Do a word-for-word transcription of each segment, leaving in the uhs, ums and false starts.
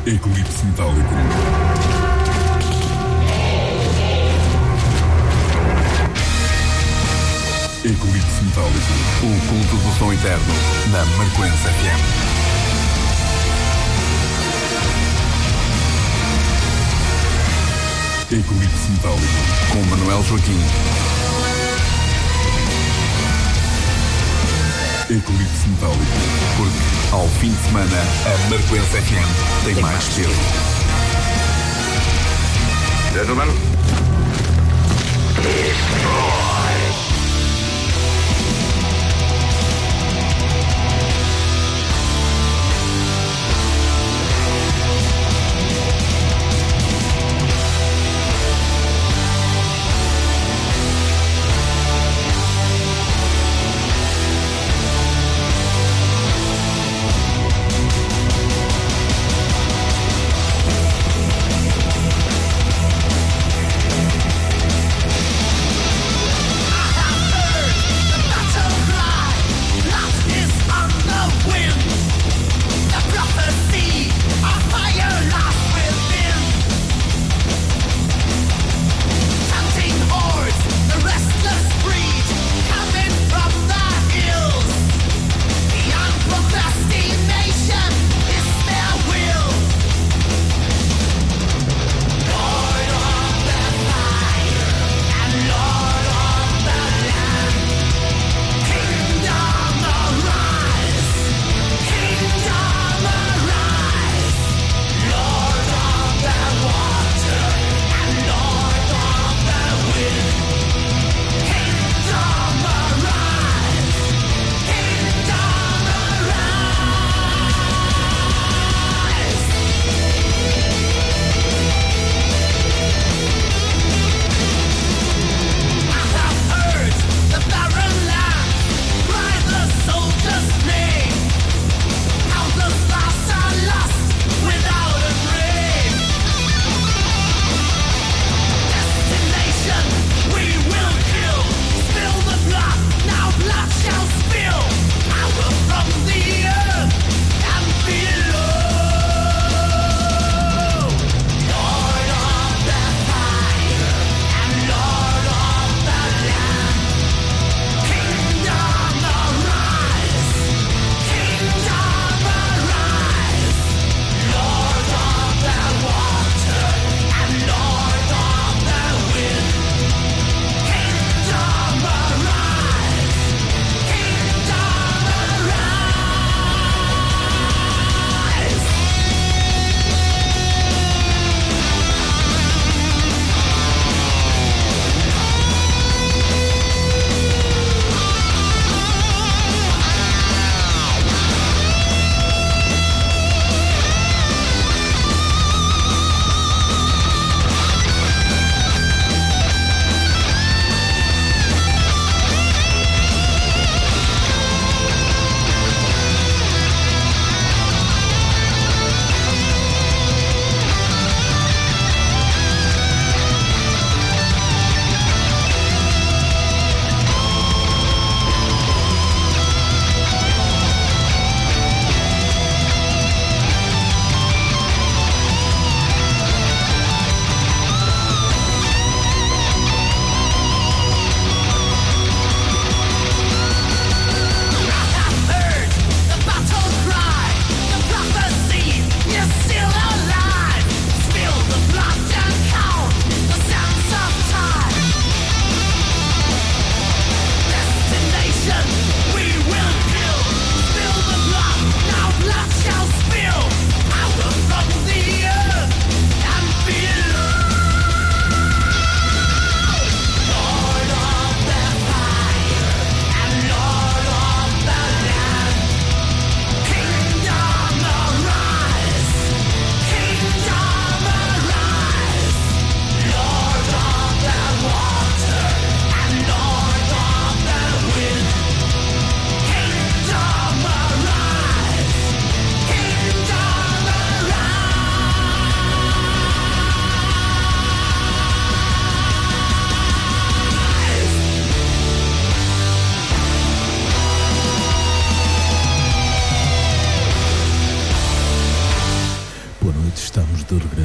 Eclipse Metálico. Eclipse Metálico. O culto do som eterno na Marcoense F M. Eclipse Metálico com Manuel Joaquim. Eclipse Metálico, porque ao fim de semana a Marcoense F M tem, tem mais peso. Gentlemen,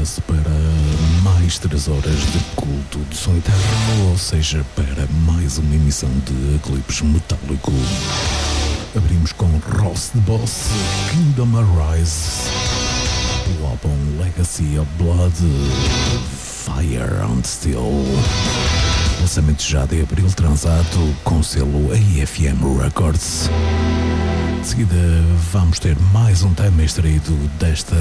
prepara-se para mais três horas de culto de som eterno, ou seja, para mais uma emissão de Eclipse Metálico. Abrimos com Ross the Boss, Kingdom Arise, o álbum Legacy of Blood, Fire and Steel. Lançamento já de abril, transado com o selo A F M Records. De seguida vamos ter mais um tema extraído desta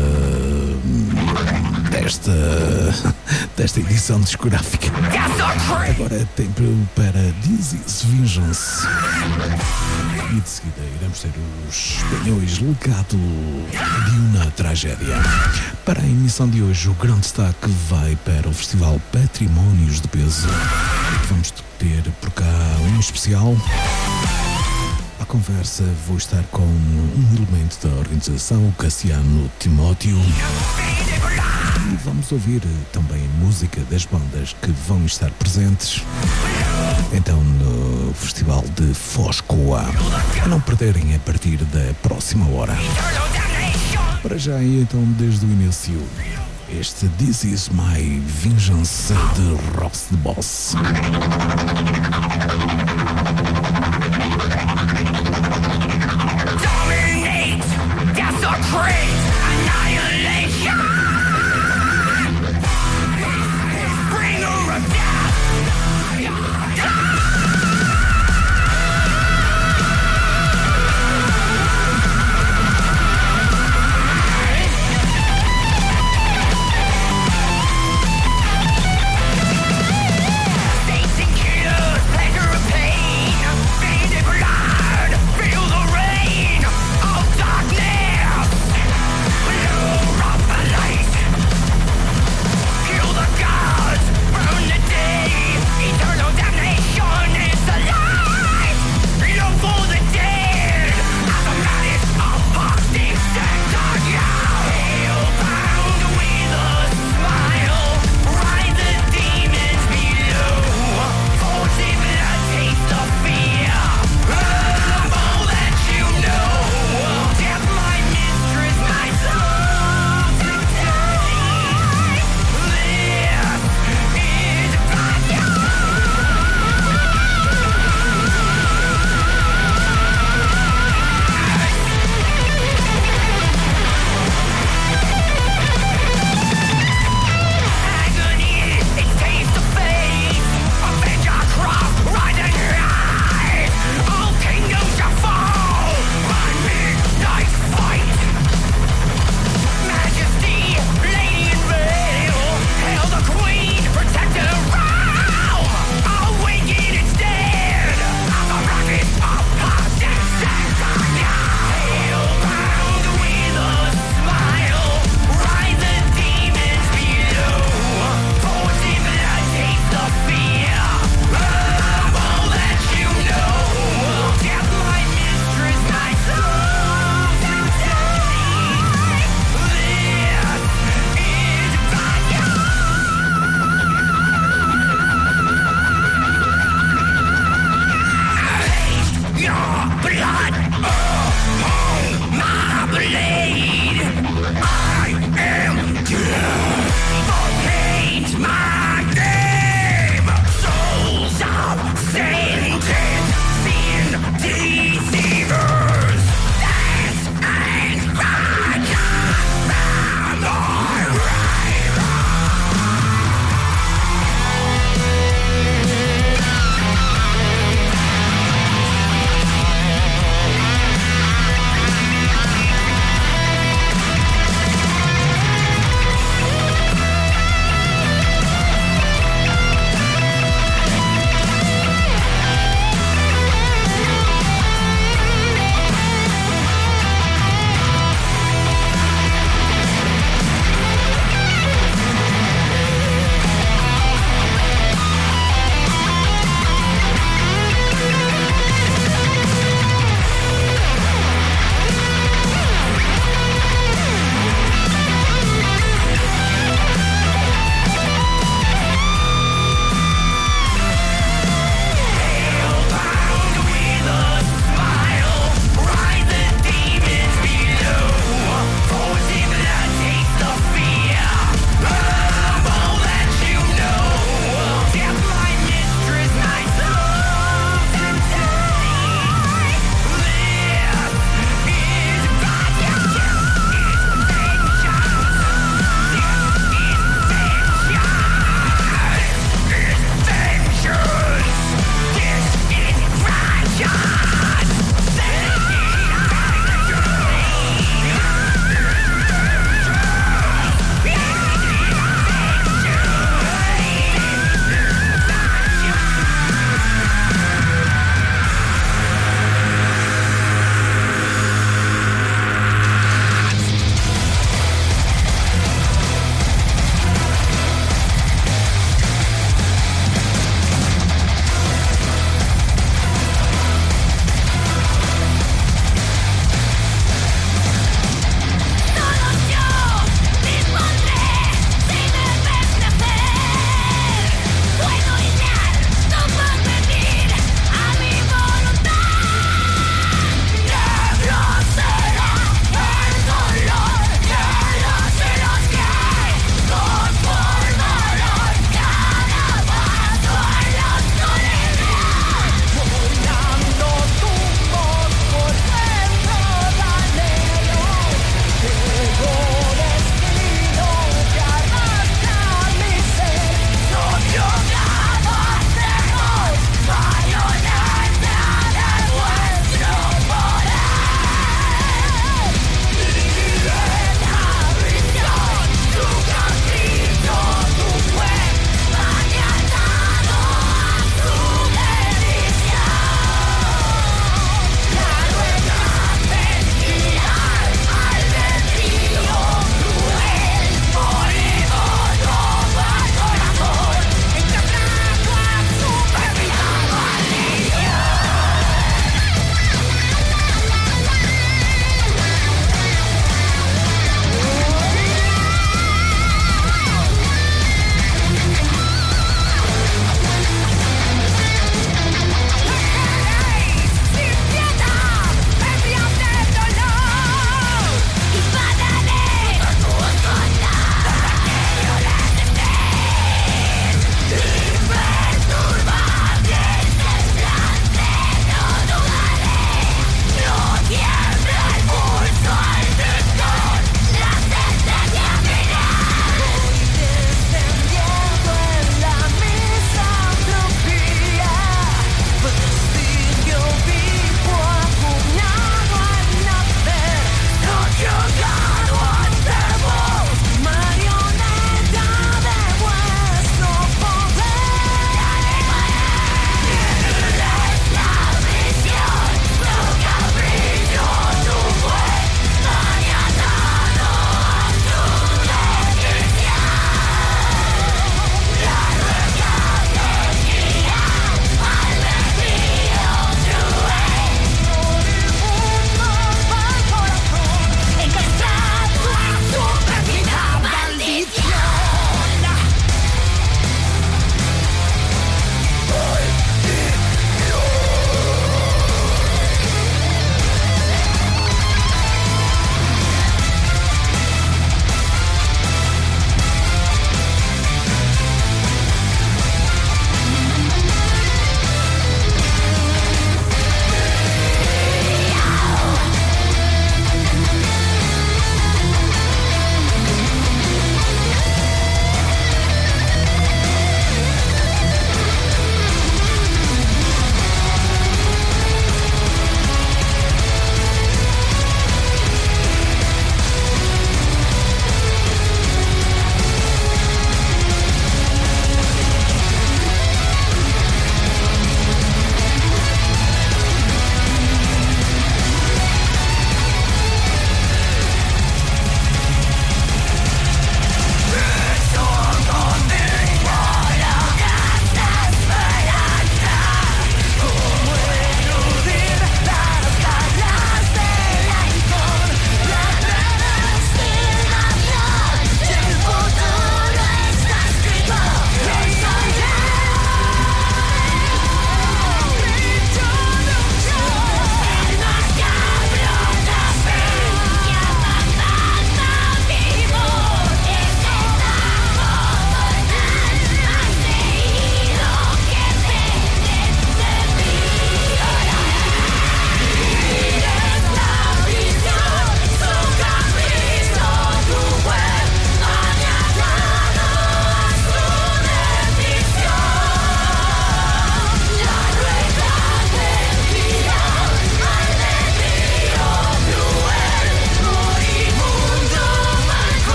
desta desta edição discográfica. Agora é tempo para This Is Vengeance. E de seguida iremos ter os espanhóis Legado de uma Tragédia. Para a emissão de hoje, o grande destaque vai para o Festival Patrimónios de Peso. Vamos ter por cá um especial. À conversa vou estar com um elemento da organização, o Cassiano Timóteo. E vamos ouvir também música das bandas que vão estar presentes então no Festival de Foscoa, a não perderem a partir da próxima hora. Para já, então, desde o início, este This Is My Vengeance de Ross the Boss. Dominate, desecrate, annihilation. Bringer of death. Satan killers, pleasure of pain.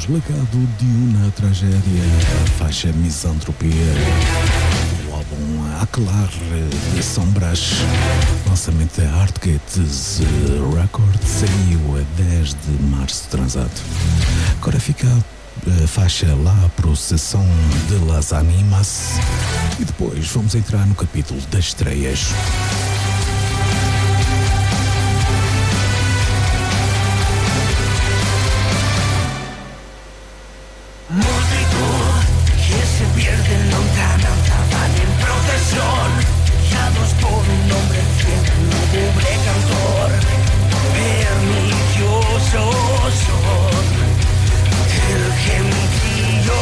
ouvimos Legado de uma Tragédia, a faixa Misantropia, o álbum Aquelarre de Sombras, lançamento da Artgates Records, saiu a dez de março transado. Agora fica a faixa La Processão de las Animas e depois vamos entrar no capítulo das estreias. Multitud que se pierde en lontananza, van en procesión, guiados por un hombre fiel, lúgubre cantor. Perniciosos son el gentío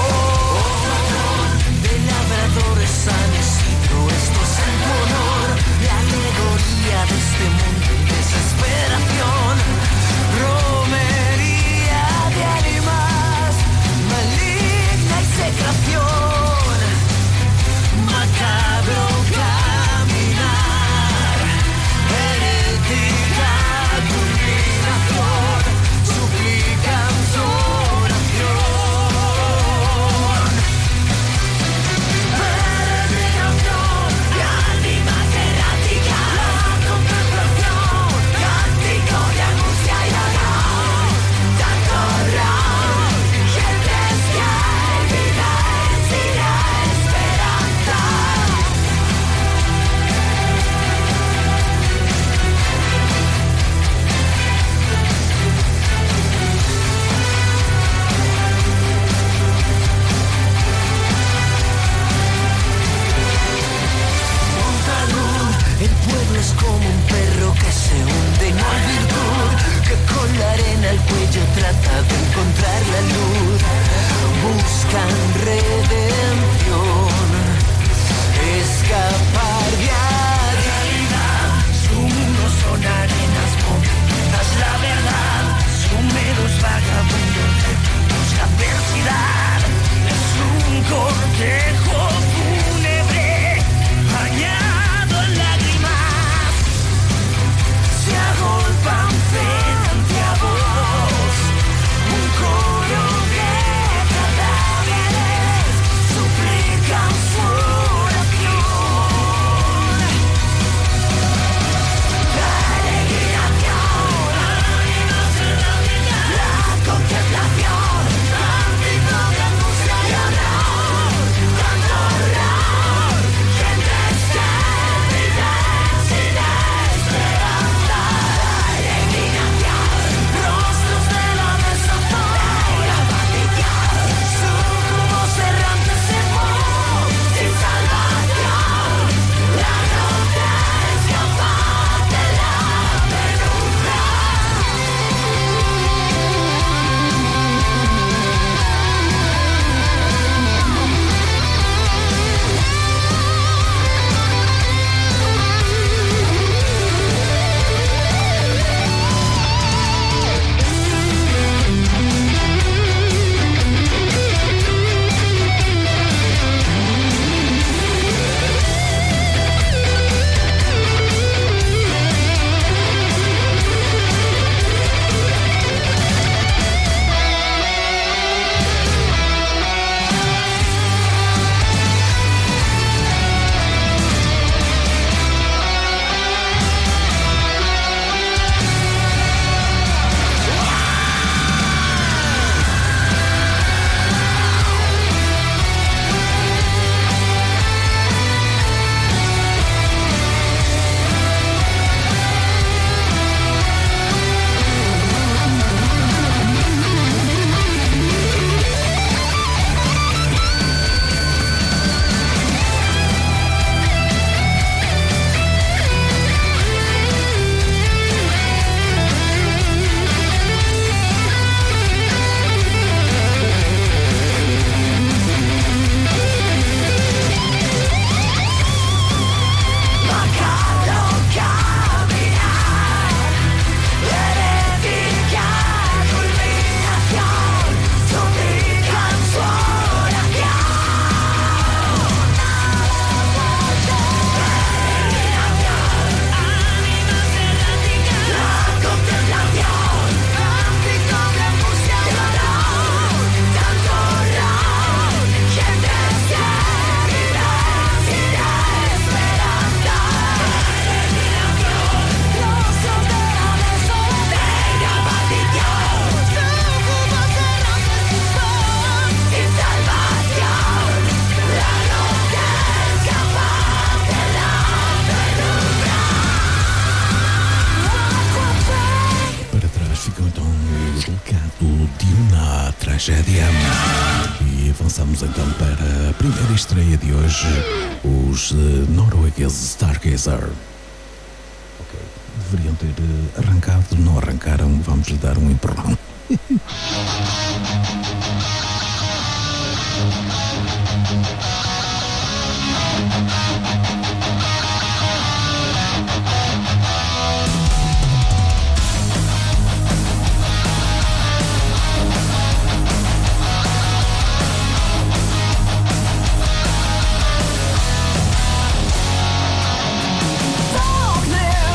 de labradores San Isidro. Esto es en tu honor, la ley do Duna, a Tragédia. E avançamos então para a primeira estreia de hoje, os noruegueses Stargazer. Ok, deveriam ter arrancado, não arrancaram, vamos lhe dar um empurrão.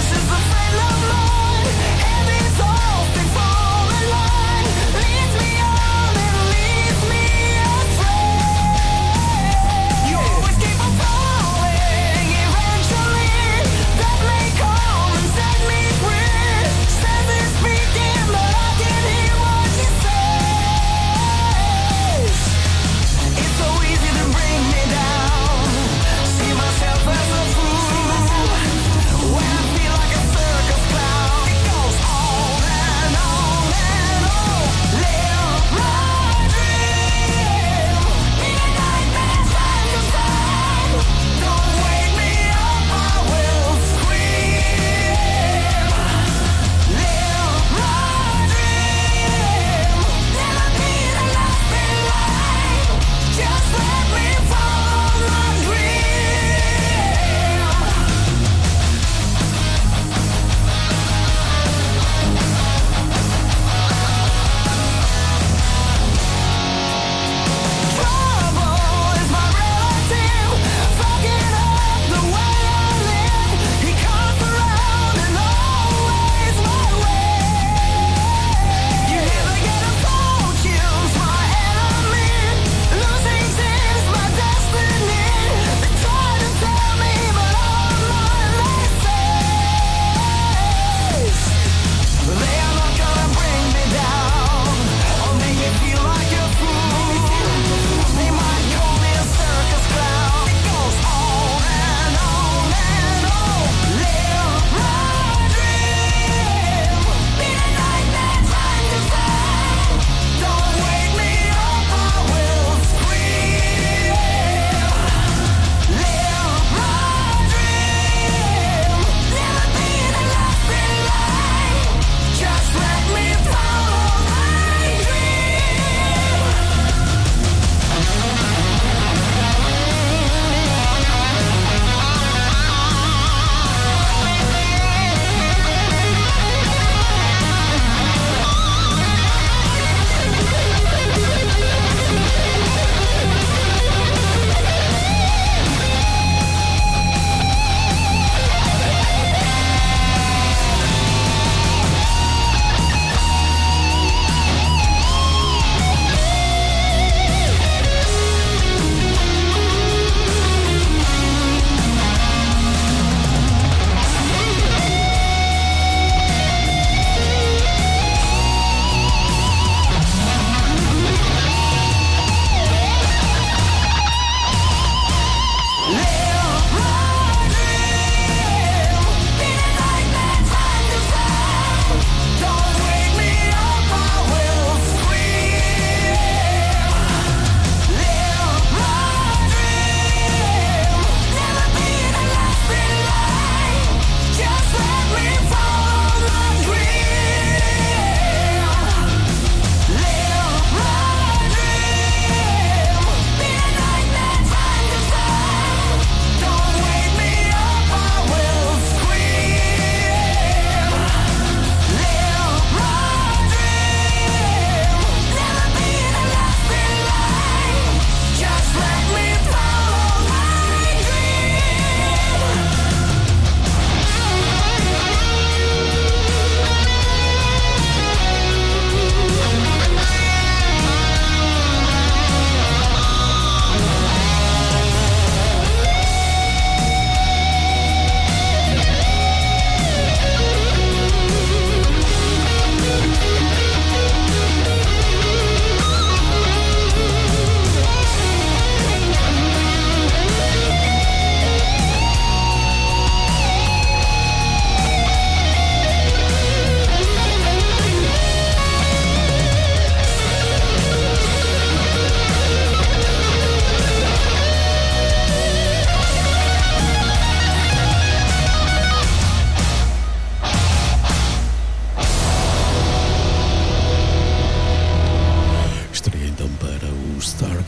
Leads me on.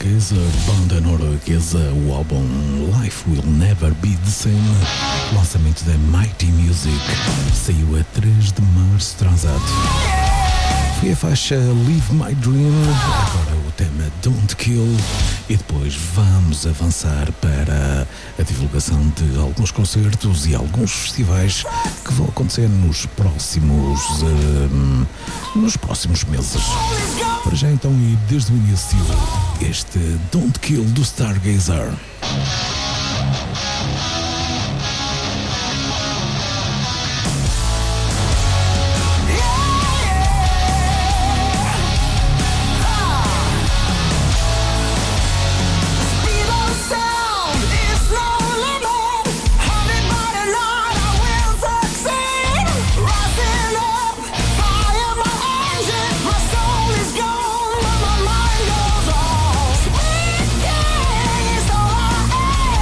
norueguesa, banda norueguesa, o álbum Life Will Never Be The Same, lançamento da Mighty Music, saiu a três de março transado. Foi a faixa Live My Dream, agora o tema Don't Kill, e depois vamos avançar para a divulgação de alguns concertos e alguns festivais que vão acontecer nos próximos um, nos próximos meses. Para já então, e desde o início, este Don't Kill do Stargazer. Sweet day is all I am.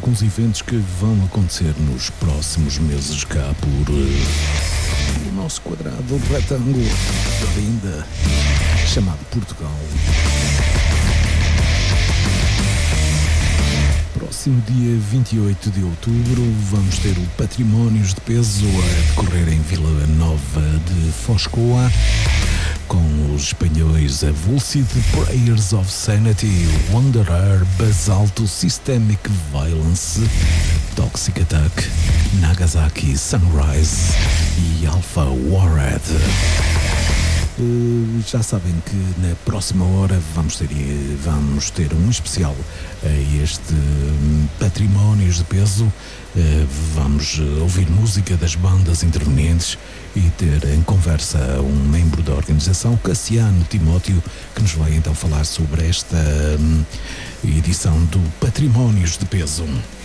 alguns eventos que vão acontecer nos próximos meses cá por uh, o nosso quadrado retângulo da linda chamado Portugal. Próximo dia vinte e oito de outubro vamos ter o Patrimónios de Peso a decorrer em Vila Nova de Foscoa, com os espanhóis Avulcid, Prayers of Sanity, Wanderer, Basalto, Systemic Violence, Toxic Attack, Nagasaki Sunrise e Alpha Warhead. Uh, já sabem que na próxima hora vamos ter, vamos ter um especial a este um, Patrimónios de Peso. Uh, vamos ouvir música das bandas intervenientes e ter em conversa um membro da organização, Cassiano Timóteo, que nos vai então falar sobre esta um, edição do Patrimónios de Peso.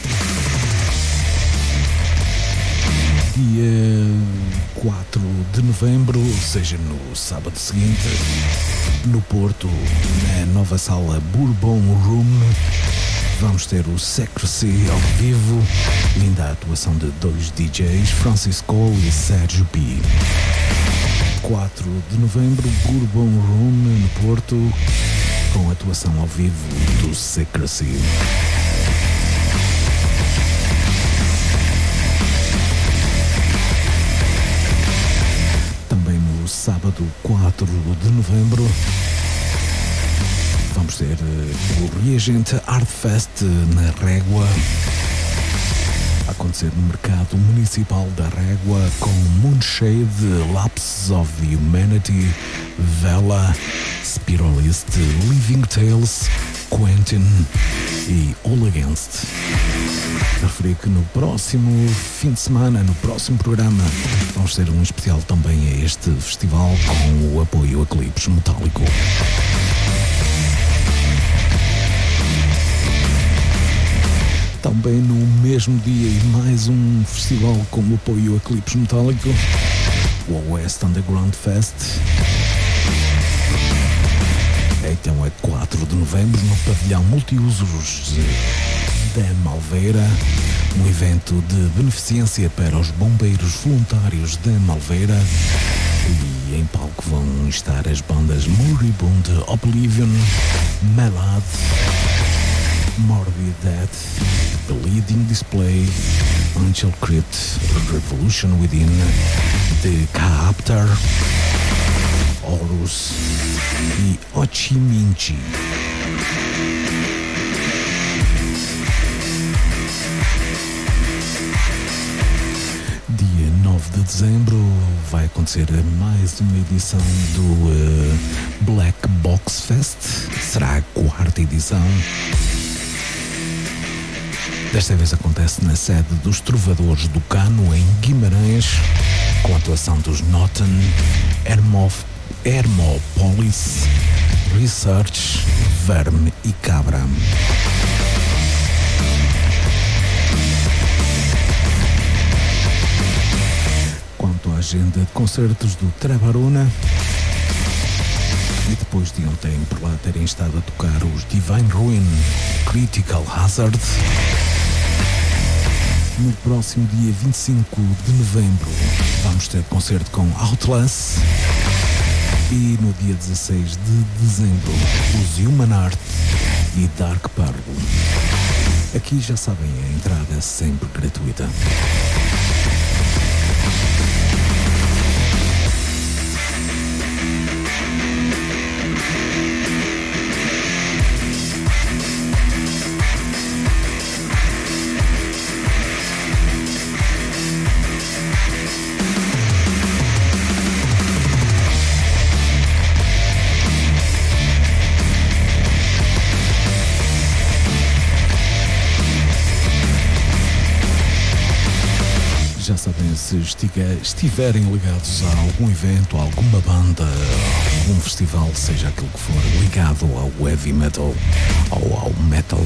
Dia quatro de novembro, ou seja, no sábado seguinte, no Porto, na nova sala Bourbon Room, vamos ter o Secrecy ao vivo, linda atuação de dois D Js, Francis Cole e Sérgio P. quatro de novembro, Bourbon Room, no Porto, com a atuação ao vivo do Secrecy. Também no sábado quatro de novembro vamos ter o Reagente Art Fest na Régua, a acontecer no Mercado Municipal da Régua, com Moonshade, Lapses of Humanity, Vela, Spiralist, Living Tales, Quentin e All Against. Referi que no próximo fim de semana, no próximo programa, vamos ter um especial também a este festival com o apoio a Eclipse Metálico. Também no mesmo dia e mais um festival com o apoio a Eclipse Metálico, o West Underground Fest. Então é quatro de novembro no pavilhão multiusos da Malveira, um evento de beneficência para os bombeiros voluntários da Malveira, e em palco vão estar as bandas Moribund, Oblivion, Malad, Morbid Death, Bleeding Display, Angel Crypt, Revolution Within, The Kaaptar, Horus e Ochiminchi. Dia nove de dezembro vai acontecer mais uma edição do uh, Black Box Fest. Será a quarta edição. Desta vez acontece na sede dos Trovadores do Cano, em Guimarães, com a atuação dos Noten, Hermof, Hermopolis, Research, Verme e Cabra. Quanto à agenda de concertos do Trabaruna, e depois de ontem por lá terem estado a tocar os Divine Ruin, Critical Hazard, no próximo dia vinte e cinco de novembro vamos ter concerto com Outlast, e no dia dezasseis de dezembro os Human Art e Dark Pearl. Aqui já sabem, a entrada é sempre gratuita. Já sabem, se estiverem ligados a algum evento, a alguma banda, a algum festival, seja aquilo que for, ligado ao heavy metal ou ao metal,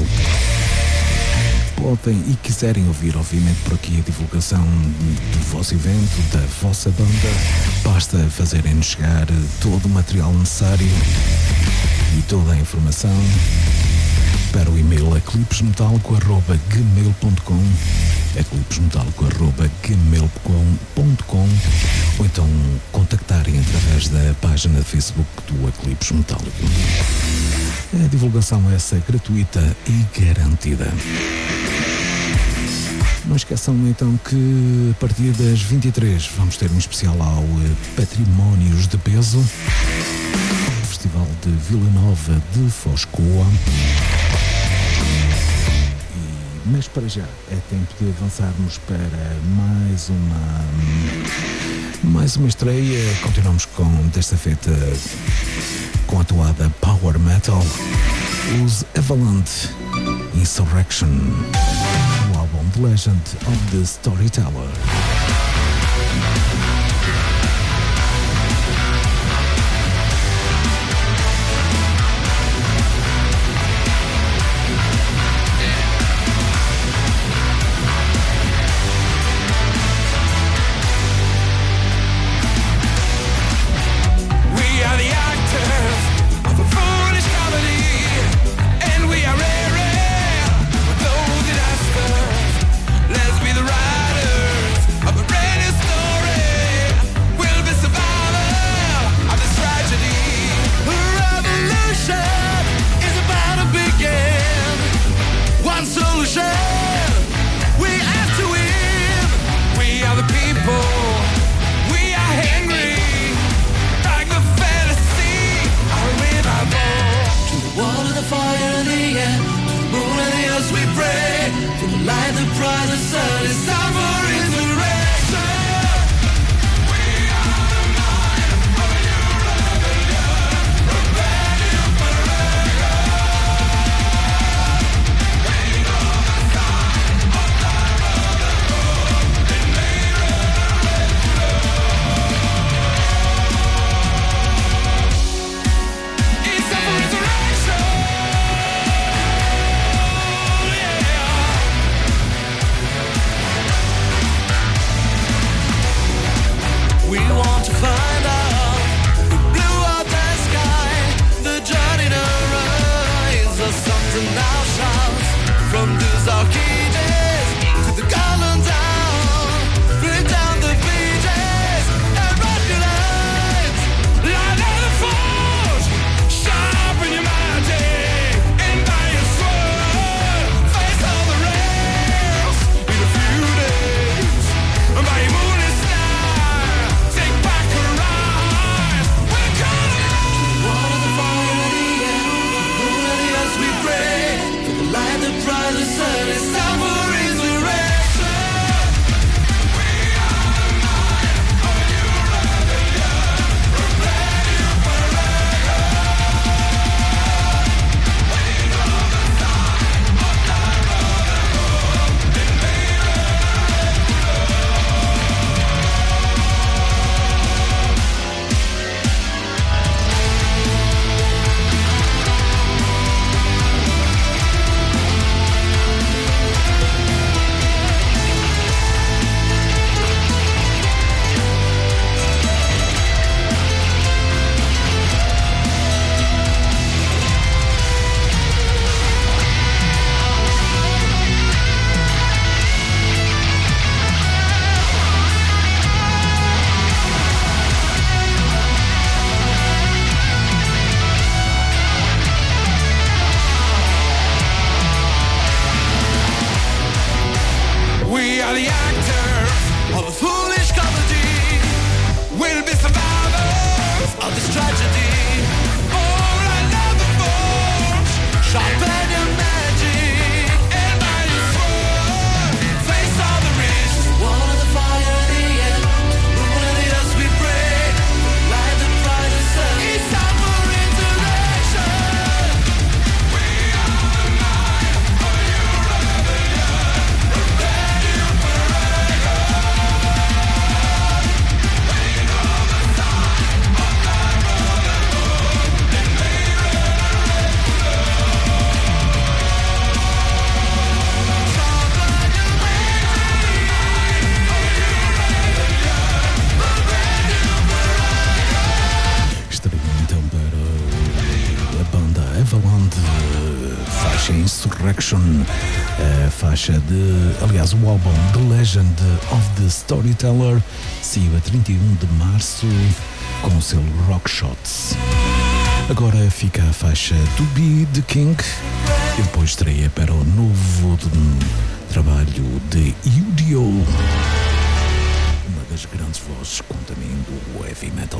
podem e quiserem ouvir, obviamente, por aqui a divulgação do vosso evento, da vossa banda, basta fazerem-nos chegar todo o material necessário e toda a informação para o e-mail eclipsemetalco arroba gmail ponto com, eclipsemetalco arroba gmail ponto com, ou então contactarem através da página de Facebook do Eclipse Metálico. A divulgação essa é gratuita e garantida. Não esqueçam então que a partir das vinte e três vamos ter um especial ao Patrimónios de Peso, Festival de Vila Nova de Foscoa. E, mas para já é tempo de avançarmos para mais uma mais uma estreia. Continuamos com, desta feita, com a toada Power Metal, os Avalanche Insurrection, o álbum The Legend of the Storyteller. Resurrection, a faixa de, aliás, o álbum The Legend of the Storyteller saiu a trinta e um de março com o selo Rock Shots. Agora fica a faixa To Be The King e depois estreia para o novo trabalho de U D O, uma das grandes vozes também do heavy metal.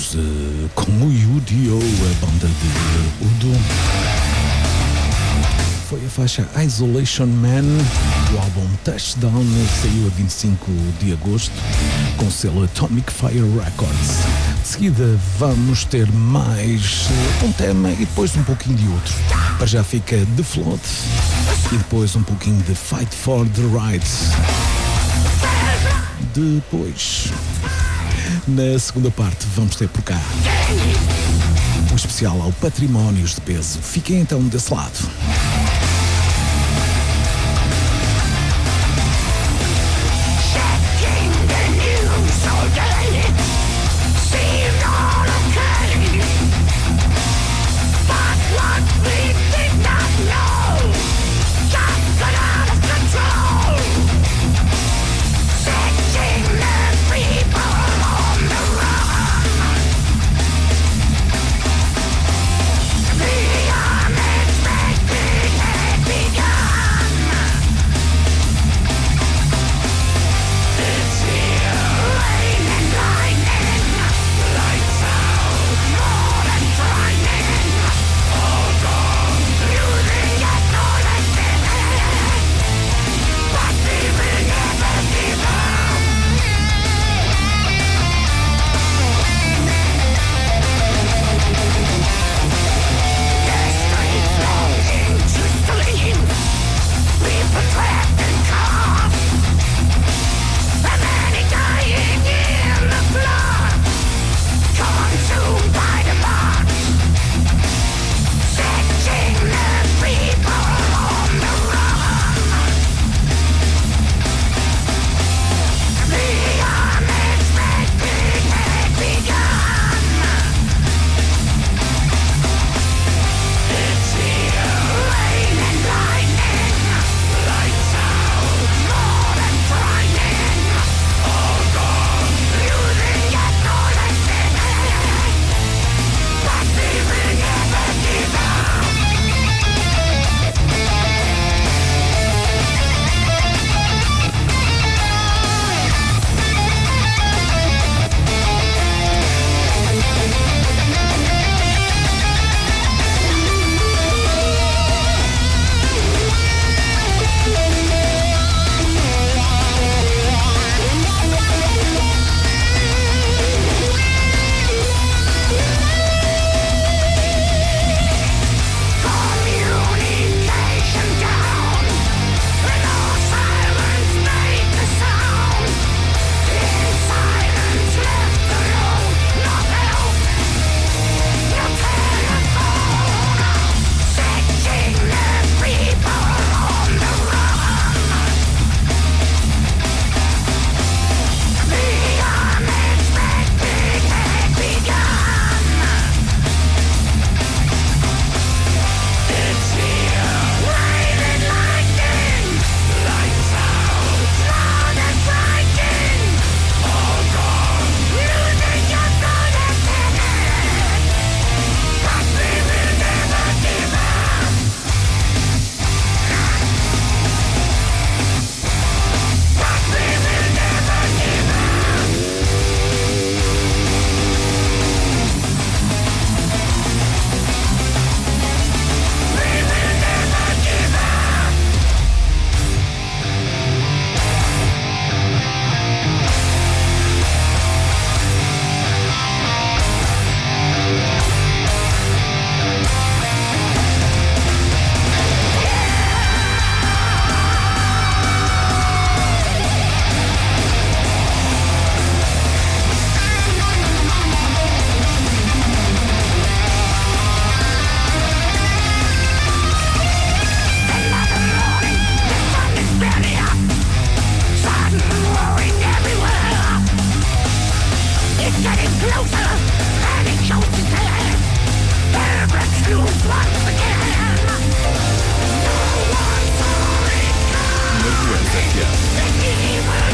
Ficamos uh, com o U D O, a banda de Udo. Foi a faixa Isolation Man. O álbum Touchdown saiu a vinte e cinco de agosto com o selo Atomic Fire Records. De seguida vamos ter mais um tema e depois um pouquinho de outro. Para já fica The Flood e depois um pouquinho de Fight for the Rights. Depois, na segunda parte, vamos ter por cá o especial ao Patrimónios de Peso. Fiquem então desse lado. Marcoense F M.